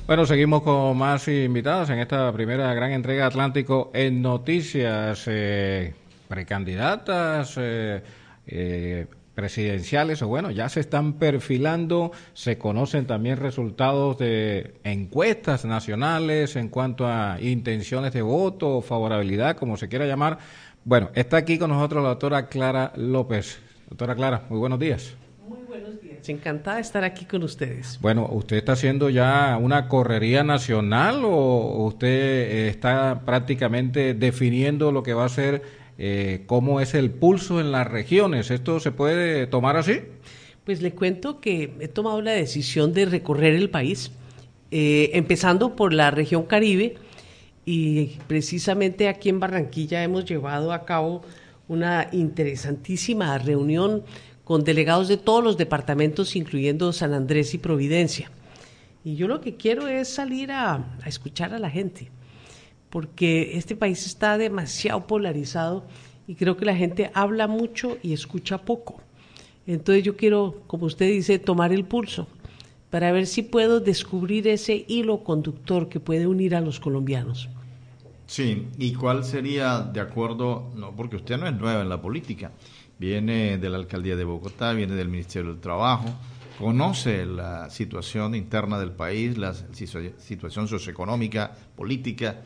Bueno, seguimos con más invitados en esta primera gran entrega Atlántico en Noticias. Precandidatas presidenciales, o bueno, ya se están perfilando, se conocen también resultados de encuestas nacionales en cuanto a intenciones de voto o favorabilidad, como se quiera llamar. Bueno, está aquí con nosotros la doctora Clara López. Doctora Clara, muy buenos días. Encantada de estar aquí con ustedes. Bueno, ¿usted está haciendo ya una correría nacional o usted está prácticamente definiendo lo que va a ser, cómo es el pulso en las regiones? ¿Esto se puede tomar así? Pues le cuento que he tomado la decisión de recorrer el país, empezando por la región Caribe, y precisamente aquí en Barranquilla hemos llevado a cabo una interesantísima reunión con delegados de todos los departamentos, incluyendo San Andrés y Providencia. Y yo lo que quiero es salir a escuchar a la gente, porque este país está demasiado polarizado y creo que la gente habla mucho y escucha poco. Entonces yo quiero, como usted dice, tomar el pulso para ver si puedo descubrir ese hilo conductor que puede unir a los colombianos. Sí, ¿y cuál sería, de acuerdo, no, porque usted no es nueva en la política, viene de la Alcaldía de Bogotá, viene del Ministerio del Trabajo, conoce la situación interna del país, la situación socioeconómica, política,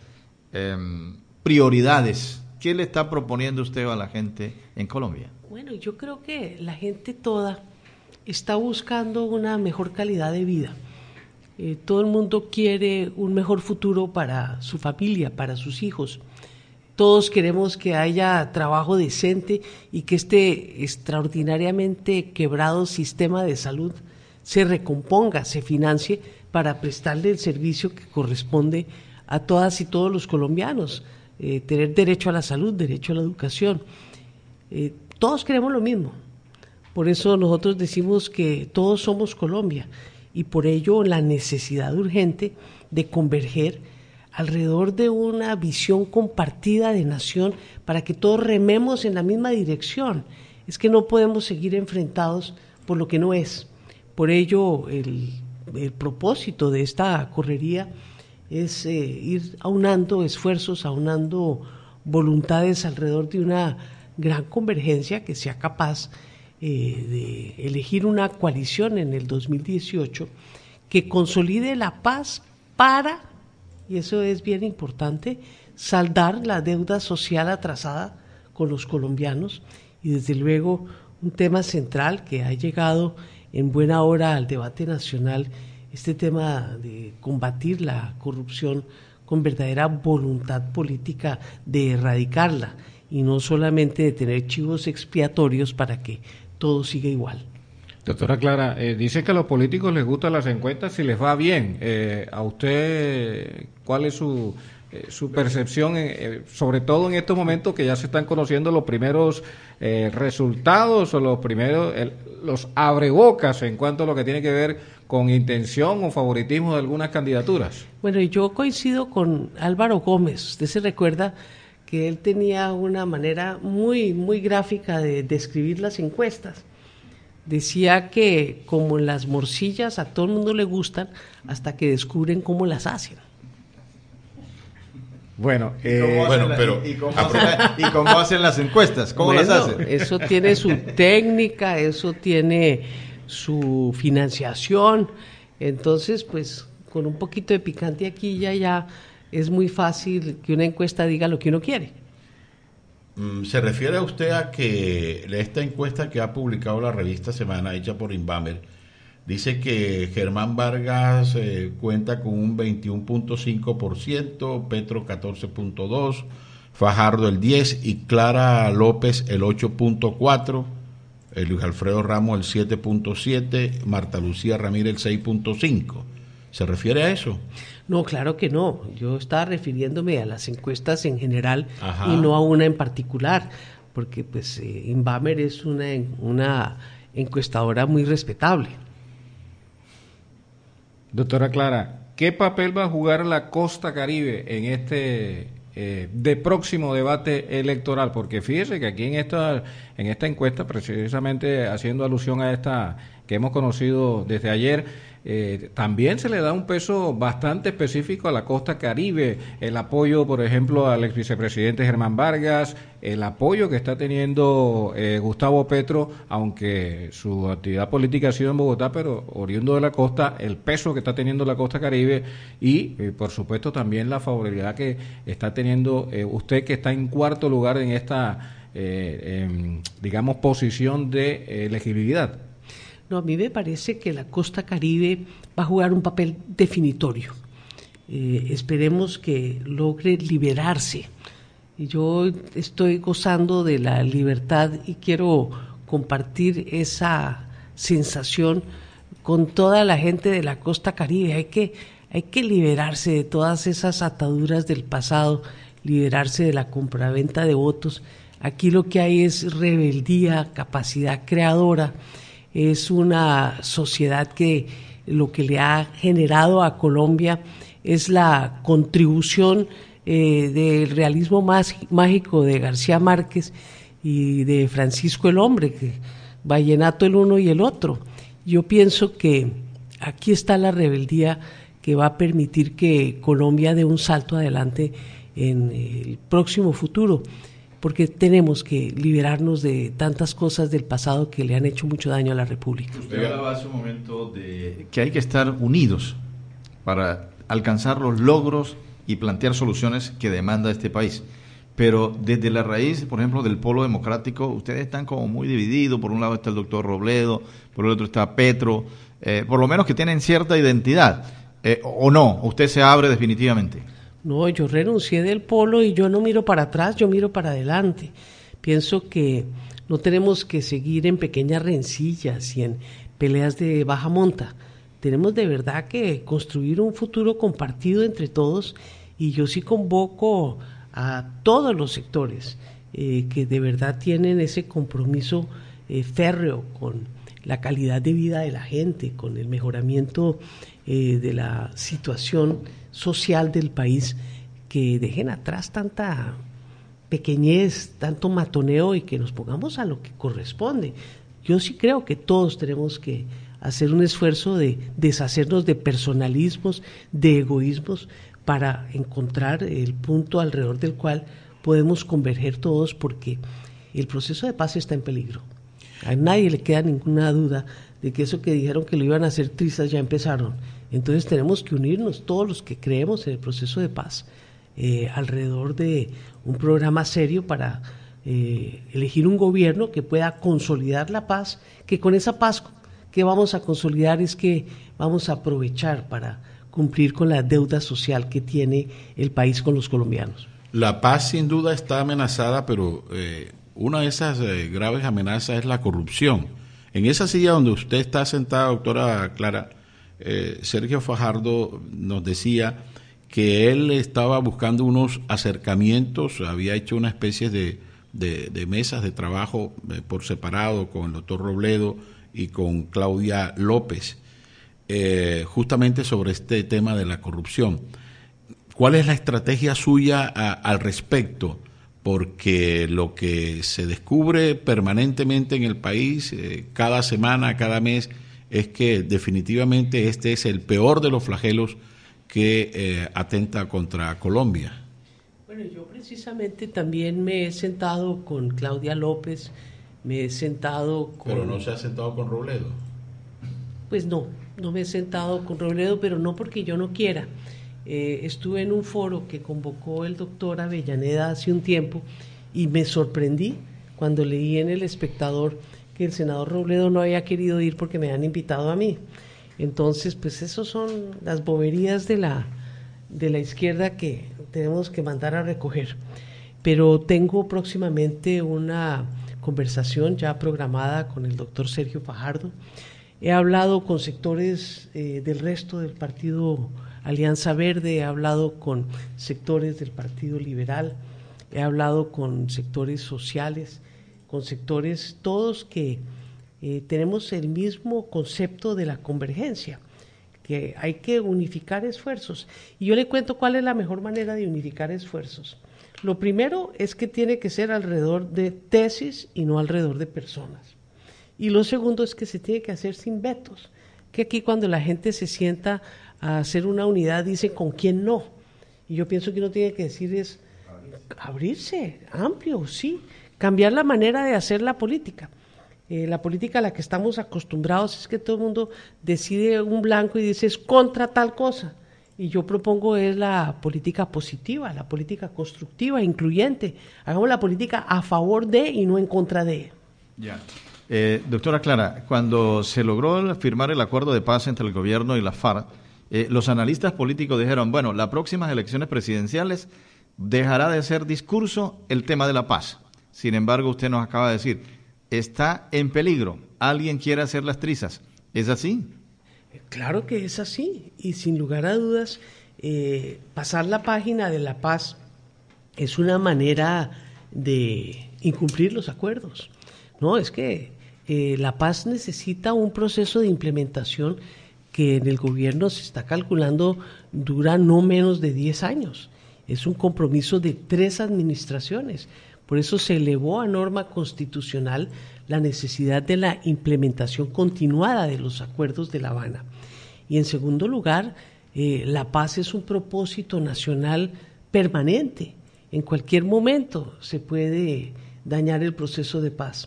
prioridades. ¿Qué le está proponiendo usted a la gente en Colombia? Bueno, yo creo que la gente toda está buscando una mejor calidad de vida. Todo el mundo quiere un mejor futuro para su familia, para sus hijos. Todos queremos que haya trabajo decente y que este extraordinariamente quebrado sistema de salud se recomponga, se financie para prestarle el servicio que corresponde a todas y todos los colombianos. Tener derecho a la salud, derecho a la educación. Todos queremos lo mismo. Por eso nosotros decimos que todos somos Colombia y por ello la necesidad urgente de converger alrededor de una visión compartida de nación para que todos rememos en la misma dirección. Es que no podemos seguir enfrentados por lo que no es. Por ello, el propósito de esta correría es ir aunando esfuerzos, aunando voluntades alrededor de una gran convergencia que sea capaz de elegir una coalición en el 2018 que consolide la paz para, y eso es bien importante, saldar la deuda social atrasada con los colombianos y desde luego un tema central que ha llegado en buena hora al debate nacional, este tema de combatir la corrupción con verdadera voluntad política de erradicarla y no solamente de tener chivos expiatorios para que todo siga igual. Doctora Clara, dice que a los políticos les gustan las encuestas si les va bien. ¿A usted cuál es su percepción, sobre todo en estos momentos que ya se están conociendo los primeros resultados o los abrebocas en cuanto a lo que tiene que ver con intención o favoritismo de algunas candidaturas? Bueno, yo coincido con Álvaro Gómez. Usted se recuerda que él tenía una manera muy, muy gráfica de describir las encuestas. Decía que como las morcillas a todo el mundo le gustan hasta que descubren cómo las hacen. Bueno, ¿y cómo hacen las encuestas? ¿Cómo las hacen? Eso tiene su técnica, eso tiene su financiación. Entonces, pues, con un poquito de picante aquí y allá, es muy fácil que una encuesta diga lo que uno quiere. ¿Se refiere a usted a que esta encuesta que ha publicado la revista Semana, hecha por Inbamer, dice que Germán Vargas cuenta con un 21.5%, Petro 14.2%, Fajardo el 10% y Clara López el 8.4%, Luis Alfredo Ramos el 7.7%, Marta Lucía Ramírez el 6.5%? ¿Se refiere a eso? No, claro que no. Yo estaba refiriéndome a las encuestas en general. Ajá. Y no a una en particular, porque pues Inbamer es una encuestadora muy respetable. Doctora Clara, ¿qué papel va a jugar la Costa Caribe en este de próximo debate electoral? Porque fíjese que aquí en esta encuesta, precisamente haciendo alusión a esta que hemos conocido desde ayer, también se le da un peso bastante específico a la costa Caribe, el apoyo, por ejemplo, al ex vicepresidente Germán Vargas, el apoyo que está teniendo Gustavo Petro, aunque su actividad política ha sido en Bogotá, pero oriundo de la costa, el peso que está teniendo la costa Caribe y, por supuesto, también la favorabilidad que está teniendo usted, que está en cuarto lugar en esta, digamos, posición de elegibilidad. No, a mí me parece que la costa Caribe va a jugar un papel definitorio. Esperemos que logre liberarse. Yo estoy gozando de la libertad y quiero compartir esa sensación con toda la gente de la costa Caribe. Hay que liberarse de todas esas ataduras del pasado, liberarse de la compraventa de votos. Aquí lo que hay es rebeldía, capacidad creadora. Es una sociedad que lo que le ha generado a Colombia es la contribución del realismo mágico de García Márquez y de Francisco el Hombre, que vallenato el uno y el otro. Yo pienso que aquí está la rebeldía que va a permitir que Colombia dé un salto adelante en el próximo futuro, porque tenemos que liberarnos de tantas cosas del pasado que le han hecho mucho daño a la República. Usted hablaba hace un momento de que hay que estar unidos para alcanzar los logros y plantear soluciones que demanda este país. Pero desde la raíz, por ejemplo, del polo democrático, ustedes están como muy divididos. Por un lado está el doctor Robledo, por el otro está Petro, por lo menos que tienen cierta identidad. ¿O no? ¿Usted se abre definitivamente? No, yo renuncié del polo y yo no miro para atrás, yo miro para adelante. Pienso que no tenemos que seguir en pequeñas rencillas y en peleas de baja monta. Tenemos de verdad que construir un futuro compartido entre todos, y yo sí convoco a todos los sectores que de verdad tienen ese compromiso férreo con la calidad de vida de la gente, con el mejoramiento de la situación social del país, que dejen atrás tanta pequeñez, tanto matoneo y que nos pongamos a lo que corresponde. Yo sí creo que todos tenemos que hacer un esfuerzo de deshacernos de personalismos, de egoísmos, para encontrar el punto alrededor del cual podemos converger todos, porque el proceso de paz está en peligro. A nadie le queda ninguna duda de que eso que dijeron que lo iban a hacer trizas ya empezaron. Entonces tenemos que unirnos todos los que creemos en el proceso de paz alrededor de un programa serio para elegir un gobierno que pueda consolidar la paz, que con esa paz que vamos a consolidar es que vamos a aprovechar para cumplir con la deuda social que tiene el país con los colombianos. La paz sin duda está amenazada, pero una de esas graves amenazas es la corrupción. En esa silla donde usted está sentada, doctora Clara, Sergio Fajardo nos decía que él estaba buscando unos acercamientos, había hecho una especie de mesas de trabajo por separado con el doctor Robledo y con Claudia López, justamente sobre este tema de la corrupción. ¿Cuál es la estrategia suya al respecto? Porque lo que se descubre permanentemente en el país, cada semana, cada mes, es que definitivamente este es el peor de los flagelos que atenta contra Colombia. Bueno, yo precisamente también me he sentado con Claudia López, me he sentado con... ¿Pero no se ha sentado con Robledo? Pues no me he sentado con Robledo, pero no porque yo no quiera. Estuve en un foro que convocó el doctor Avellaneda hace un tiempo y me sorprendí cuando leí en El Espectador que el senador Robledo no había querido ir porque me habían invitado a mí. Entonces, pues esos son las boberías de la izquierda que tenemos que mandar a recoger. Pero tengo próximamente una conversación ya programada con el doctor Sergio Fajardo. He hablado con sectores del resto del partido Alianza Verde, he hablado con sectores del Partido Liberal, he hablado con sectores sociales, con sectores todos que tenemos el mismo concepto de la convergencia, que hay que unificar esfuerzos. Y yo le cuento cuál es la mejor manera de unificar esfuerzos. Lo primero es que tiene que ser alrededor de tesis y no alrededor de personas. Y lo segundo es que se tiene que hacer sin vetos. que aquí cuando la gente se sienta a hacer una unidad dice con quién no. Y yo pienso que uno tiene que decir es abrirse, amplio, sí, cambiar la manera de hacer la política. La política a la que estamos acostumbrados es que todo el mundo decide un blanco y dice es contra tal cosa. Y yo propongo es la política positiva, la política constructiva, incluyente. Hagamos la política a favor de y no en contra de. Ya. Doctora Clara, cuando se logró firmar el acuerdo de paz entre el gobierno y la FARC, los analistas políticos dijeron, bueno, las próximas elecciones presidenciales dejará de ser discurso el tema de la paz. Sin embargo, usted nos acaba de decir, está en peligro, alguien quiere hacer las trizas. ¿Es así? Claro que es así, y sin lugar a dudas, pasar la página de la paz es una manera de incumplir los acuerdos. No, es que la paz necesita un proceso de implementación que en el gobierno se está calculando dura no menos de 10 años. Es un compromiso de 3 administraciones. Por eso se elevó a norma constitucional la necesidad de la implementación continuada de los acuerdos de La Habana. Y en segundo lugar, la paz es un propósito nacional permanente. En cualquier momento se puede dañar el proceso de paz,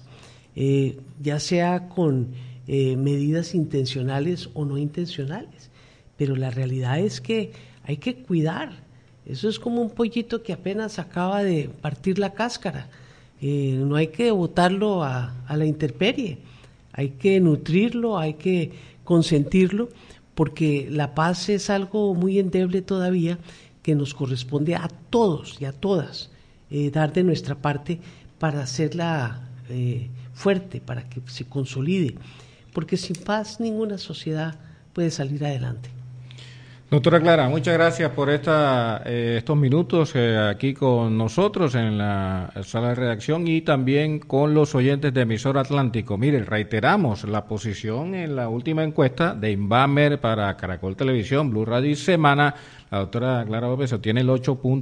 ya sea con medidas intencionales o no intencionales. Pero la realidad es que hay que cuidar. Eso es como un pollito que apenas acaba de partir la cáscara. No hay que botarlo a la intemperie, hay que nutrirlo, hay que consentirlo, porque la paz es algo muy endeble todavía que nos corresponde a todos y a todas dar de nuestra parte para hacerla fuerte, para que se consolide, porque sin paz ninguna sociedad puede salir adelante. Doctora Clara, muchas gracias por estos minutos aquí con nosotros en la sala de redacción y también con los oyentes de Emisora Atlántico. Mire, reiteramos la posición en la última encuesta de Inbamer para Caracol Televisión, Blue Radio y Semana. La doctora Clara López obtiene el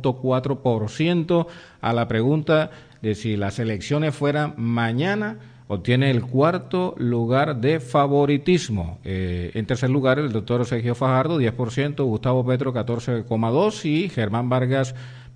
8.4% a la pregunta de si las elecciones fueran mañana. Obtiene el 4º lugar de favoritismo. En tercer lugar, el doctor Sergio Fajardo, 10%, Gustavo Petro, 14,2% y Germán Vargas,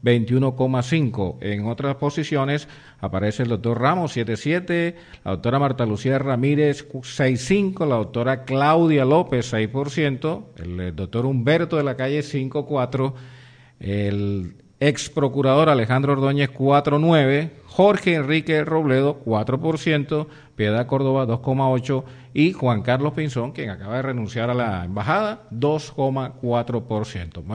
21,5%. En otras posiciones aparece el doctor Ramos, 7,7%, la doctora Marta Lucía Ramírez, 6,5%, la doctora Claudia López, 6%, el doctor Humberto de la Calle, 5,4%, el ex procurador Alejandro Ordóñez, 4,9%, Jorge Enrique Robledo, 4%, Piedad Córdoba, 2,8%, y Juan Carlos Pinzón, quien acaba de renunciar a la embajada, 2,4%.